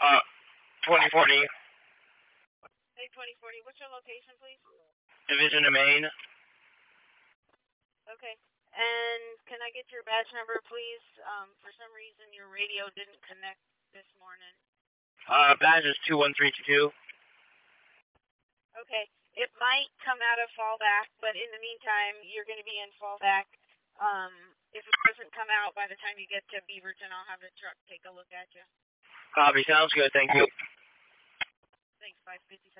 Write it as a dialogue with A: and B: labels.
A: 2040.
B: Hey, 2040, what's your location, please?
A: Division of Maine.
B: Okay. And can I get your badge number, please? For some reason, your radio didn't connect this morning.
A: Badge is 21322.
B: Okay. It might come out of fallback, but in the meantime, you're going to be in fallback. If it doesn't come out by the time you get to Beaverton, I'll have the truck take a look at you.
A: Copy. Sounds good. Thank you.
B: Thanks, 557.